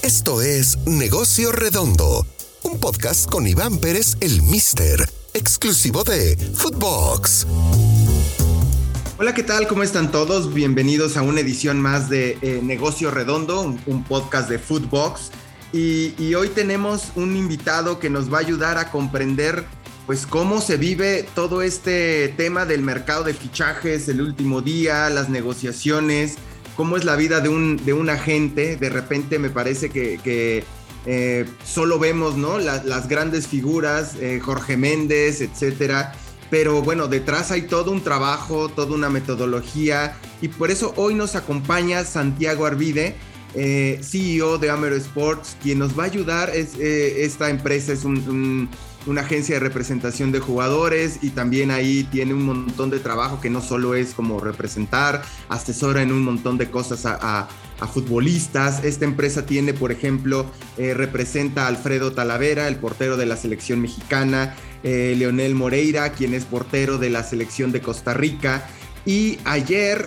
Esto es Negocio Redondo, un podcast con Iván Pérez, el Mister, exclusivo de Footbox. Hola, ¿qué tal? ¿Cómo están todos? Bienvenidos a una edición más de Negocio Redondo, un podcast de Footbox. Y hoy tenemos un invitado que nos va a ayudar a comprender pues cómo se vive todo este tema del mercado de fichajes, el último día, las negociaciones, cómo es la vida de un agente. De repente me parece que solo vemos, ¿no?, las grandes figuras, Jorge Méndez, etcétera. Pero bueno, detrás hay todo un trabajo, toda una metodología, y por eso hoy nos acompaña Santiago Arvide, CEO de Ameiro Sports, quien nos va a ayudar. Esta empresa es una agencia de representación de jugadores, y también ahí tiene un montón de trabajo que no solo es como representar, asesora en un montón de cosas a futbolistas. Esta empresa tiene, por ejemplo, representa a Alfredo Talavera, el portero de la selección mexicana, Leonel Moreira, quien es portero de la selección de Costa Rica. Y ayer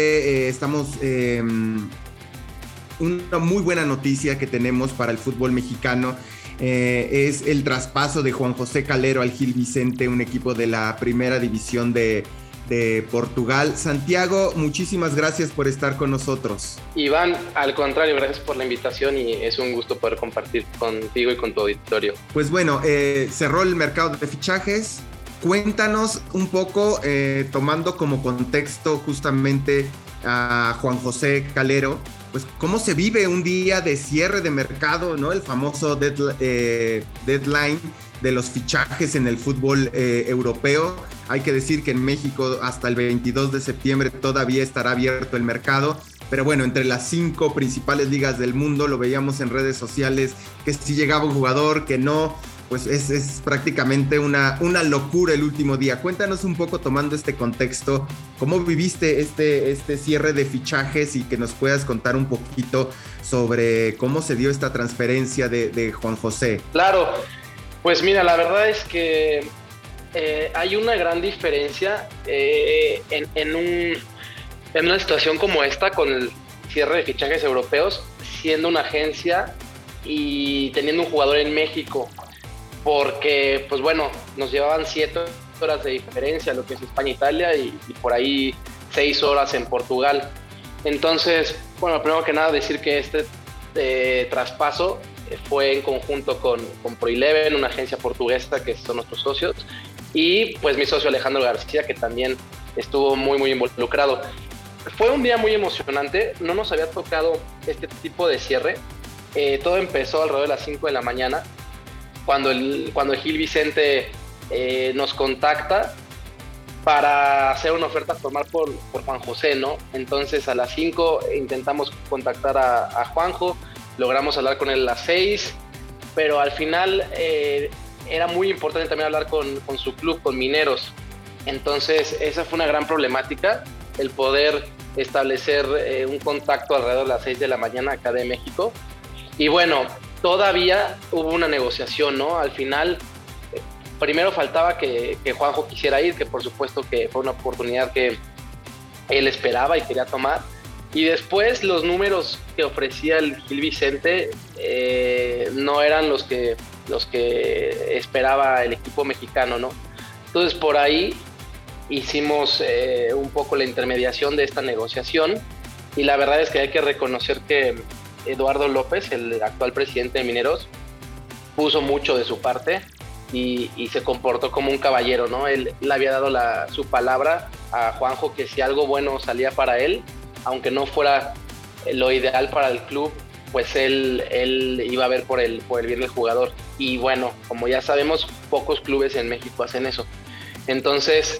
una muy buena noticia que tenemos para el fútbol mexicano. Es el traspaso de Juan José Calero al Gil Vicente, un equipo de la primera división de Portugal. Santiago, muchísimas gracias por estar con nosotros. Iván, al contrario, gracias por la invitación y es un gusto poder compartir contigo y con tu auditorio. Pues bueno, cerró el mercado de fichajes. Cuéntanos un poco, tomando como contexto justamente a Juan José Calero, pues cómo se vive un día de cierre de mercado, ¿no? El famoso deadline de los fichajes en el fútbol europeo. Hay que decir que en México hasta el 22 de septiembre todavía estará abierto el mercado, pero bueno, entre las 5 principales ligas del mundo lo veíamos en redes sociales, que si llegaba un jugador, que no, pues es prácticamente una locura el último día. Cuéntanos un poco, tomando este contexto, cómo viviste este cierre de fichajes, y que nos puedas contar un poquito sobre cómo se dio esta transferencia de Juan José. Claro, pues mira, la verdad es que hay una gran diferencia en una situación como esta, con el cierre de fichajes europeos, siendo una agencia y teniendo un jugador en México, porque pues bueno, nos llevaban 7 horas de diferencia, lo que es España e Italia, y por ahí 6 horas en Portugal. Entonces, bueno, primero que nada decir que este traspaso fue en conjunto con ProEleven, una agencia portuguesa que son nuestros socios, y pues mi socio Alejandro García, que también estuvo muy muy involucrado. Fue un día muy emocionante, no nos había tocado este tipo de cierre. Todo empezó alrededor de las 5 de la mañana, cuando el Gil Vicente nos contacta para hacer una oferta formal por Juan José, ¿no? Entonces a las 5 intentamos contactar a Juanjo, logramos hablar con él a las 6, pero al final era muy importante también hablar con su club, con Mineros. Entonces esa fue una gran problemática, el poder establecer un contacto alrededor de las 6 de la mañana acá de México. Y bueno, todavía hubo una negociación, ¿no? Al final, primero faltaba que Juanjo quisiera ir, que por supuesto que fue una oportunidad que él esperaba y quería tomar. Y después los números que ofrecía el Gil Vicente no eran los que esperaba el equipo mexicano, ¿no? Entonces por ahí hicimos un poco la intermediación de esta negociación, y la verdad es que hay que reconocer que Eduardo López, el actual presidente de Mineros, puso mucho de su parte y se comportó como un caballero, ¿no? Él le había dado su palabra a Juanjo, que si algo bueno salía para él, aunque no fuera lo ideal para el club, pues él iba a ver por el bien del jugador. Y bueno, como ya sabemos, pocos clubes en México hacen eso. Entonces,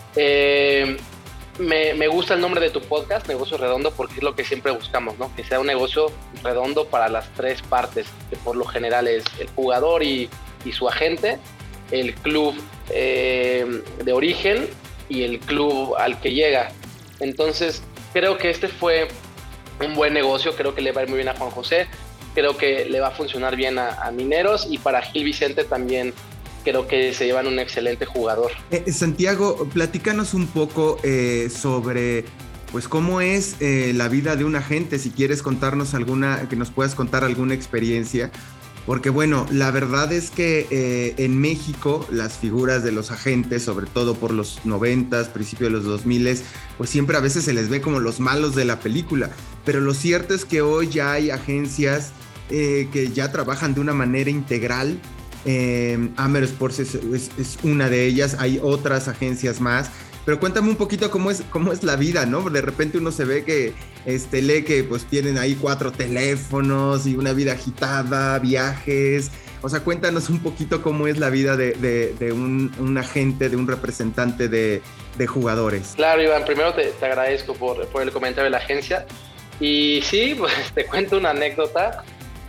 me gusta el nombre de tu podcast, Negocio Redondo, porque es lo que siempre buscamos, ¿no? Que sea un negocio redondo para las 3 partes, que por lo general es el jugador y su agente, el club de origen y el club al que llega. Entonces, creo que este fue un buen negocio, creo que le va a ir muy bien a Juan José, creo que le va a funcionar bien a Mineros, y para Gil Vicente también creo que se llevan un excelente jugador. Santiago, platícanos un poco sobre pues cómo es la vida de un agente, si quieres contarnos que nos puedas contar alguna experiencia. Porque bueno, la verdad es que en México las figuras de los agentes, sobre todo por los 90s, principios de los 2000s, pues siempre a veces se les ve como los malos de la película. Pero lo cierto es que hoy ya hay agencias que ya trabajan de una manera integral. Amer Sports es una de ellas, hay otras agencias más. Pero cuéntame un poquito cómo es la vida, ¿no? De repente uno se ve que lee que pues tienen ahí 4 teléfonos y una vida agitada, viajes. O sea, cuéntanos un poquito cómo es la vida de un agente, de un representante de jugadores. Claro, Iván, primero te agradezco por el comentario de la agencia. Y sí, pues te cuento una anécdota.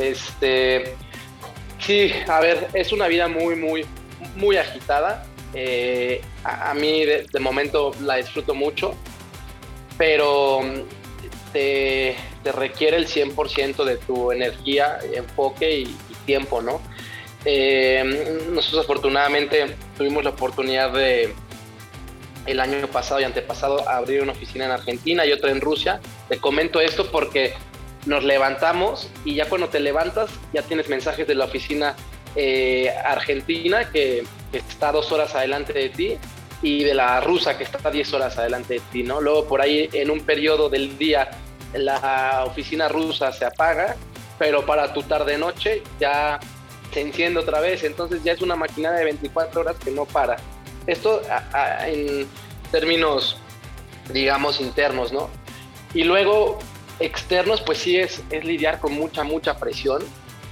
Sí, a ver, es una vida muy, muy, muy agitada. A mí de momento la disfruto mucho, pero te requiere el 100% de tu energía, enfoque y tiempo, ¿no? Nosotros afortunadamente tuvimos la oportunidad el año pasado y antepasado abrir una oficina en Argentina y otra en Rusia. Te comento esto porque nos levantamos y ya cuando te levantas ya tienes mensajes de la oficina argentina que está 2 horas adelante de ti y de la rusa que está 10 horas adelante de ti, ¿no? Luego por ahí en un periodo del día la oficina rusa se apaga, pero para tu tarde-noche ya se enciende otra vez, entonces ya es una maquinaria de 24 horas que no para. Esto en términos, digamos, internos, ¿no? Y luego externos, pues sí es lidiar con mucha presión.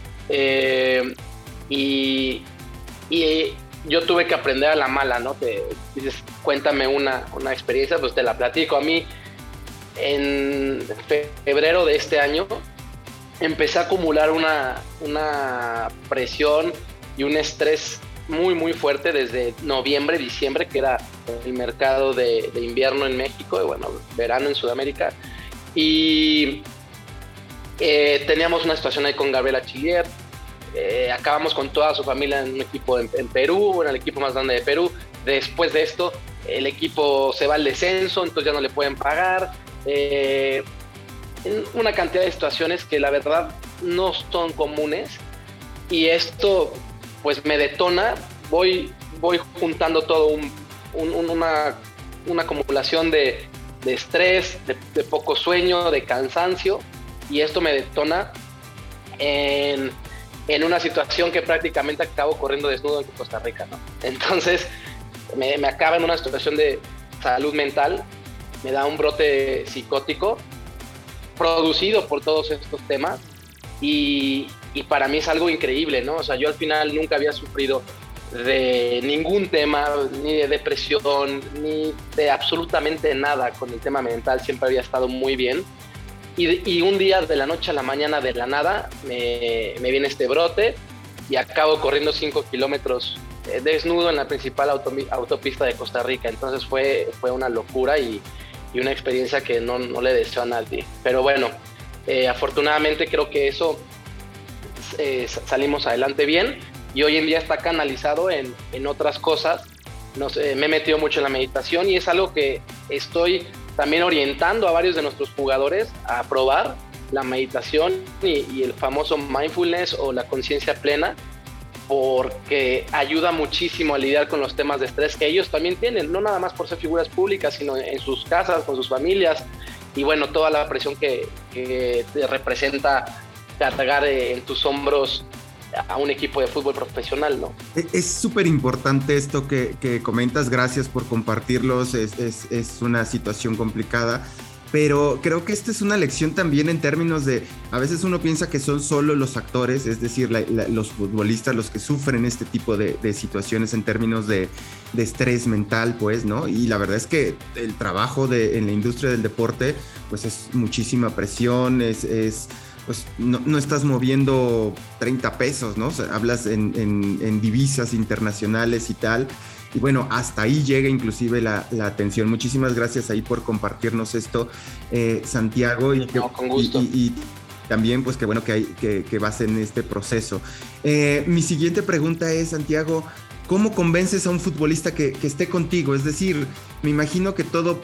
Y yo tuve que aprender a la mala, ¿no? Te dices, cuéntame una experiencia, pues te la platico. A mí, en febrero de este año, empecé a acumular una presión y un estrés muy, muy fuerte desde noviembre, diciembre, que era el mercado de invierno en México, y bueno, verano en Sudamérica. Y teníamos una situación ahí con Gabriel Achillier. Acabamos con toda su familia en un equipo en Perú, en el equipo más grande de Perú. Después de esto, el equipo se va al descenso, entonces ya no le pueden pagar. Una cantidad de situaciones que la verdad no son comunes, y esto pues me detona. Voy juntando todo una acumulación de estrés, de poco sueño, de cansancio, y esto me detona en una situación que prácticamente acabo corriendo desnudo en Costa Rica, ¿no? Entonces me acaba en una situación de salud mental, me da un brote psicótico producido por todos estos temas, y para mí es algo increíble, ¿no? O sea, yo al final nunca había sufrido de ningún tema, ni de depresión, ni de absolutamente nada con el tema mental. Siempre había estado muy bien. Y un día, de la noche a la mañana, de la nada, me viene este brote y acabo corriendo 5 kilómetros desnudo en la principal autopista de Costa Rica. Entonces fue una locura y una experiencia que no le deseo a nadie. Pero bueno, afortunadamente creo que eso salimos adelante bien, y hoy en día está canalizado en otras cosas. Me he metido mucho en la meditación, y es algo que estoy también orientando a varios de nuestros jugadores a probar la meditación y el famoso mindfulness o la conciencia plena, porque ayuda muchísimo a lidiar con los temas de estrés que ellos también tienen, no nada más por ser figuras públicas, sino en sus casas, con sus familias, y bueno, toda la presión que te representa cargar en tus hombros a un equipo de fútbol profesional, ¿no? Es súper importante esto que comentas, gracias por compartirlos. Es una situación complicada, pero creo que esta es una lección también en términos de, a veces uno piensa que son solo los actores, es decir, los futbolistas los que sufren este tipo de situaciones en términos de estrés mental, pues, ¿no? Y la verdad es que el trabajo en la industria del deporte, pues es muchísima presión, pues no estás moviendo 30 pesos, ¿no? O sea, hablas en divisas internacionales y tal. Y bueno, hasta ahí llega inclusive la atención. Muchísimas gracias ahí por compartirnos esto, Santiago. Con gusto. Y también, pues, qué bueno que vas en este proceso. Mi siguiente pregunta es, Santiago, ¿cómo convences a un futbolista que esté contigo? Es decir, me imagino que todo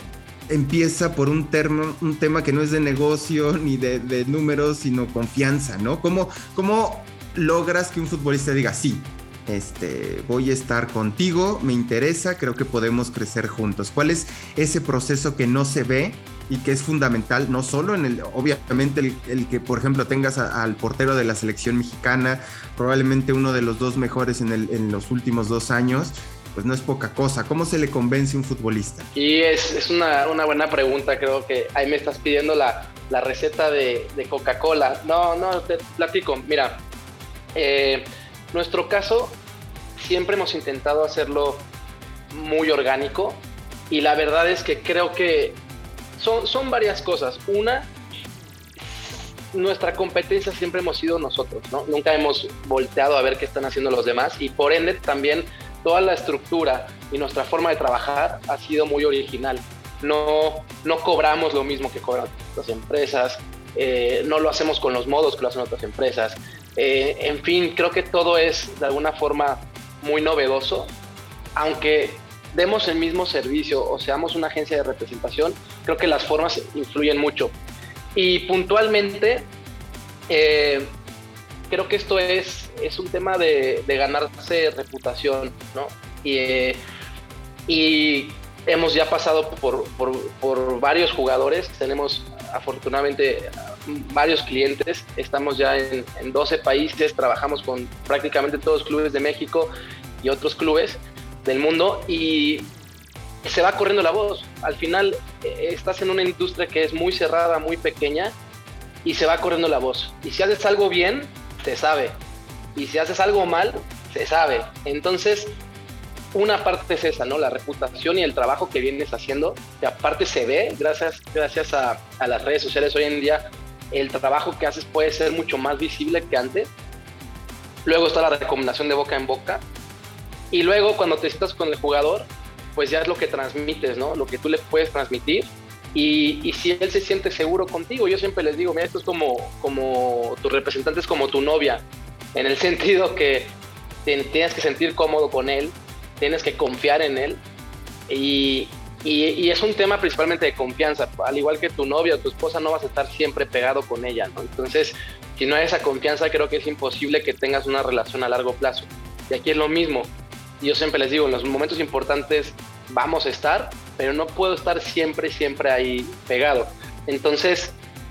empieza por un tema que no es de negocio ni de números, sino confianza, ¿no? ¿Cómo logras que un futbolista diga, sí, voy a estar contigo, me interesa, creo que podemos crecer juntos? ¿Cuál es ese proceso que no se ve y que es fundamental, no solo obviamente el que, por ejemplo, tengas al portero de la selección mexicana, probablemente uno de los dos mejores en los últimos 2 años, pues no es poca cosa? ¿Cómo se le convence a un futbolista? Y es una buena pregunta. Creo que ahí me estás pidiendo la receta de Coca-Cola. No, te platico. Mira, nuestro caso siempre hemos intentado hacerlo muy orgánico, y la verdad es que creo que son varias cosas. Una, nuestra competencia siempre hemos sido nosotros, ¿no? Nunca hemos volteado a ver qué están haciendo los demás, y por ende también toda la estructura y nuestra forma de trabajar ha sido muy original. No cobramos lo mismo que cobran otras empresas, no lo hacemos con los modos que lo hacen otras empresas. En fin, creo que todo es de alguna forma muy novedoso. Aunque demos el mismo servicio o seamos una agencia de representación, creo que las formas influyen mucho. Y puntualmente, creo que esto es un tema de ganarse reputación, ¿no? Y hemos ya pasado por varios jugadores. Tenemos afortunadamente varios clientes. Estamos ya en 12 países, trabajamos con prácticamente todos los clubes de México y otros clubes del mundo, y se va corriendo la voz. Al final estás en una industria que es muy cerrada, muy pequeña, y se va corriendo la voz. Y si haces algo bien, se sabe. Y si haces algo mal, se sabe. Entonces, una parte es esa, ¿no? La reputación y el trabajo que vienes haciendo, que aparte se ve gracias a las redes sociales. Hoy en día el trabajo que haces puede ser mucho más visible que antes. Luego está la recomendación de boca en boca. Y luego cuando te sientas con el jugador, pues ya es lo que transmites, ¿no? Lo que tú le puedes transmitir. Y si él se siente seguro contigo, yo siempre les digo, mira, esto es como tu representante es como tu novia, en el sentido que tienes que sentir cómodo con él, tienes que confiar en él, y es un tema principalmente de confianza. Al igual que tu novia o tu esposa, no vas a estar siempre pegado con ella, ¿no? Entonces, si no hay esa confianza, creo que es imposible que tengas una relación a largo plazo. Y aquí es lo mismo. Yo siempre les digo, en los momentos importantes vamos a estar, pero no puedo estar siempre ahí pegado. Entonces,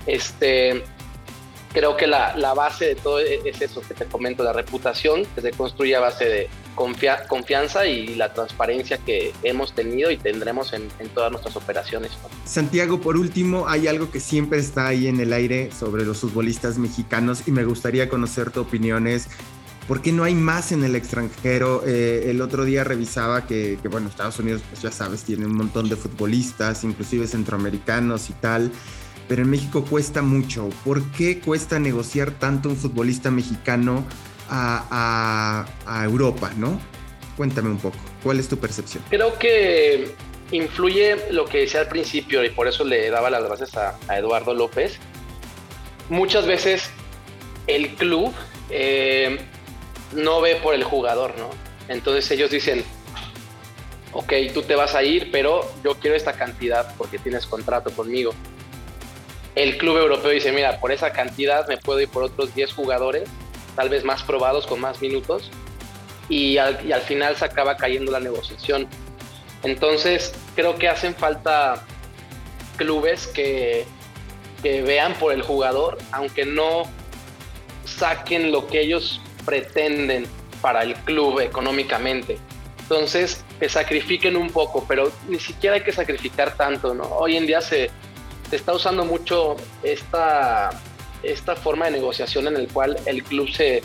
creo que la base de todo es eso que te comento, la reputación que se construye a base de confianza y la transparencia que hemos tenido y tendremos en todas nuestras operaciones, ¿no? Santiago, por último, hay algo que siempre está ahí en el aire sobre los futbolistas mexicanos, y me gustaría conocer tu opinión. ¿Por qué no hay más en el extranjero? El otro día revisaba que bueno, Estados Unidos, pues ya sabes, tiene un montón de futbolistas, inclusive centroamericanos y tal, pero en México cuesta mucho. ¿Por qué cuesta negociar tanto un futbolista mexicano a Europa, no? Cuéntame un poco, ¿cuál es tu percepción? Creo que influye lo que decía al principio, y por eso le daba las gracias a Eduardo López. Muchas veces el club no ve por el jugador, ¿no? Entonces ellos dicen, ok, tú te vas a ir, pero yo quiero esta cantidad porque tienes contrato conmigo. El club europeo dice, mira, por esa cantidad me puedo ir por otros 10 jugadores, tal vez más probados, con más minutos, y al final se acaba cayendo la negociación. Entonces creo que hacen falta clubes que vean por el jugador, aunque no saquen lo que ellos pretenden para el club económicamente. Entonces, que sacrifiquen un poco, pero ni siquiera hay que sacrificar tanto, ¿no? Hoy en día se está usando mucho esta forma de negociación en el cual el club se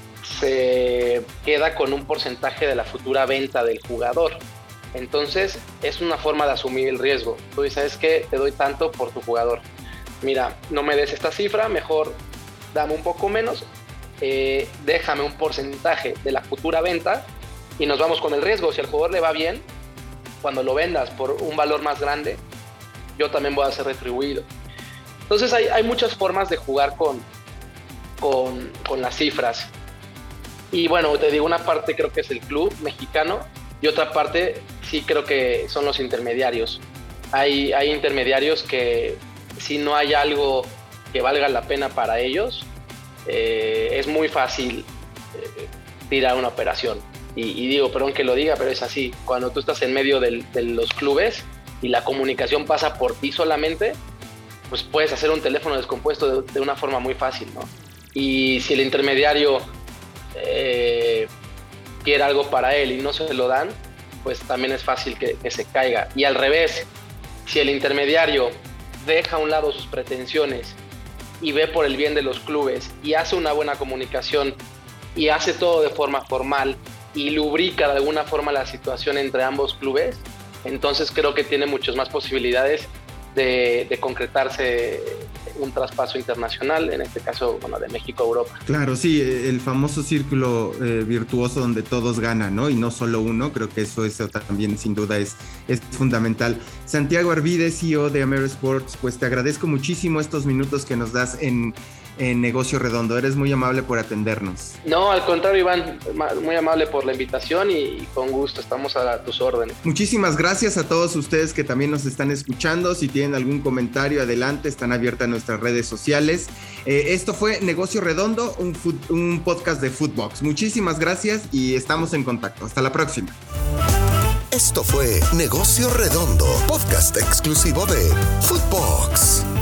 queda con un porcentaje de la futura venta del jugador. Entonces, es una forma de asumir el riesgo. Tú dices, ¿sabes qué? Te doy tanto por tu jugador. Mira, no me des esta cifra, mejor dame un poco menos, déjame un porcentaje de la futura venta y nos vamos con el riesgo. Si al jugador le va bien, cuando lo vendas por un valor más grande, yo también voy a ser retribuido. Entonces hay muchas formas de jugar con las cifras. Y bueno, te digo, una parte creo que es el club mexicano y otra parte sí creo que son los intermediarios. Hay intermediarios que si no hay algo que valga la pena para ellos, es muy fácil tirar una operación. Y digo, perdón que lo diga, pero es así. Cuando tú estás en medio de los clubes y la comunicación pasa por ti solamente, pues puedes hacer un teléfono descompuesto de una forma muy fácil, ¿no? Y si el intermediario quiere algo para él y no se lo dan, pues también es fácil que se caiga. Y al revés, si el intermediario deja a un lado sus pretensiones y ve por el bien de los clubes y hace una buena comunicación y hace todo de forma formal y lubrica de alguna forma la situación entre ambos clubes, entonces creo que tiene muchas más posibilidades de concretarse un traspaso internacional, en este caso, bueno, de México a Europa. Claro, sí, el famoso círculo virtuoso donde todos ganan, ¿no? Y no solo uno, creo que eso también sin duda es fundamental. Santiago Arvide, CEO de Amero Sports, pues te agradezco muchísimo estos minutos que nos das en Negocio Redondo. Eres muy amable por atendernos. No, al contrario, Iván, muy amable por la invitación y con gusto estamos a tus órdenes. Muchísimas gracias a todos ustedes que también nos están escuchando. Si tienen algún comentario, adelante, están abiertas nuestras redes sociales. Esto fue Negocio Redondo, un podcast de Footbox. Muchísimas gracias y estamos en contacto. Hasta la próxima. Esto fue Negocio Redondo, podcast exclusivo de Footbox.